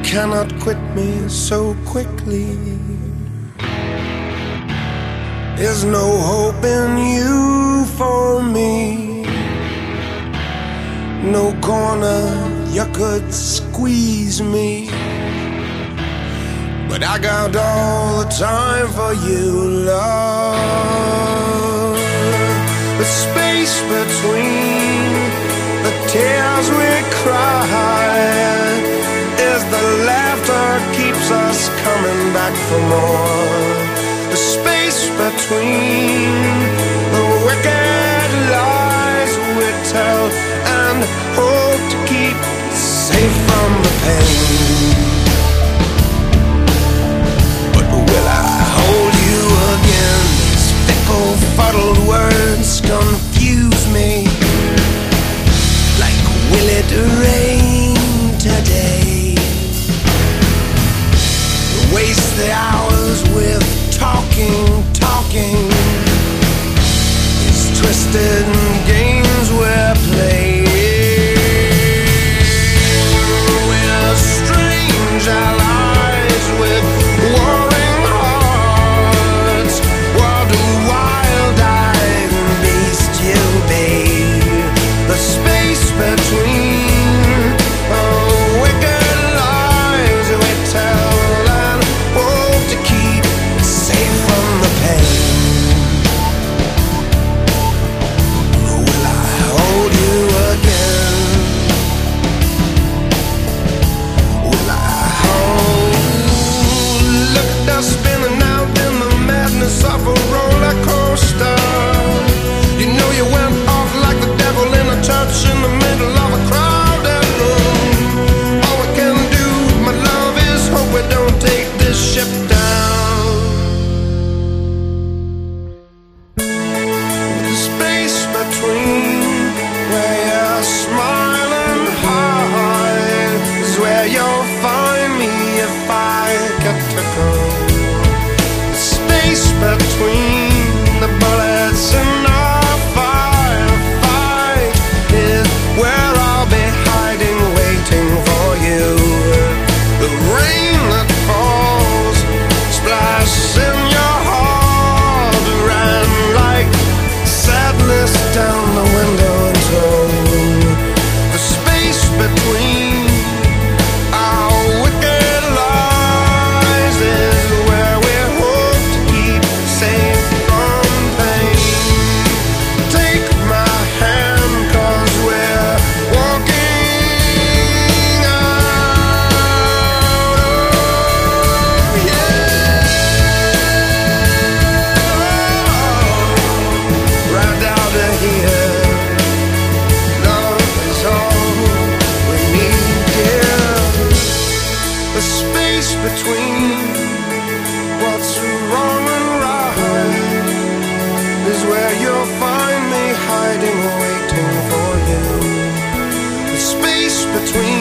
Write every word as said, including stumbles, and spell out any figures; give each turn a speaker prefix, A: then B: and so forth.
A: cannot quit me so quickly. There's no hope in you for me. No corner you could squeeze me, but I got all the time for you, love. The space between the tears we cry is the laughter keeps us coming back for more. The space between the wicked lies we tell and hope to keep safe from the pain. But will I hold you again? These fickle, fuddled words confuse me. Like, will it rain today? Waste the hours with talking, talking. These twisted games we're playing. We're strange allies with warring hearts. What a wild-eyed beast you'll be. The space between the wicked lies we tell and hope to keep safe from the pain. Will I hold you again? Will I hold? Look at us spinning out in the madness of a roller coaster. You know you went off like the devil in a church in the middle of a crowded room. All we can do, my love, is hope we don't take this ship down. The space between where you're smiling hard is where you'll find me if I get to go. The space between the bullets in our firefight is where I'll be hiding, waiting for you. The rain that falls splashes in your heart, ran like sadness down the window and told. The space between our wicked lies is where we hope to keep safe from pain. Take my hand, 'cause we're walking out. Oh, yeah. Right out of here. Love is all we need, dear. The space between what's wrong and right is where you'll find me hiding, waiting for you. The space between